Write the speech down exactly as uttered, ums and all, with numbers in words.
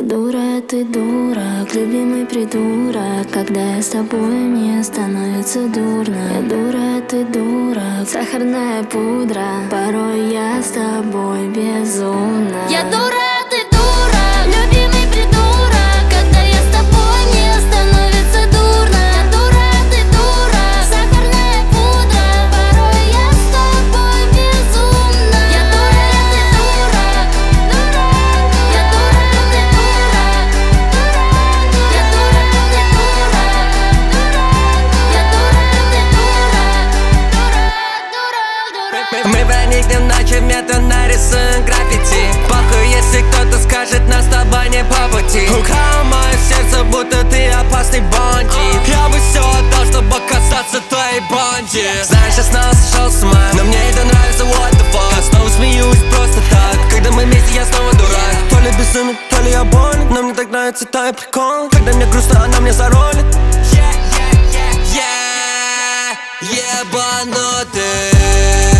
дура, ты дурак, любимый придурок. Когда я с тобой, мне становится дурно. Я дура, ты дурак, сахарная пудра. Порой я с тобой безумна. Я дура, ты дурак, любимый придурок. Когда я с тобой, мне становится дурно. Я дура, ты дурак, сахарная пудра. Порой я с тобой безумна. Я дура, ты дурак, дурак. Я дура, ты дурак, дурак. Я дура, ты дурак, дурак. Я дура, ты дурак, дурак, дурак, дурак. Мы проникнем ночью в метро, нарисуем граффити. Похуй, если кто-то скажет, нас с тобой не по пути. Украл мое сердце, будто ты опасный бандит. Я бы все отдал, чтобы оказаться твоей банде. Знаешь, я снова сошел с ума, но мне это нравится, what the fuck. Я снова смеюсь просто так, когда мы вместе, я снова дурак. То ли безумный, то ли я болен, но мне так нравится твой прикол. Когда мне грустно, она мне заролит. Yeah, yeah, yeah, yeah, ебанутый.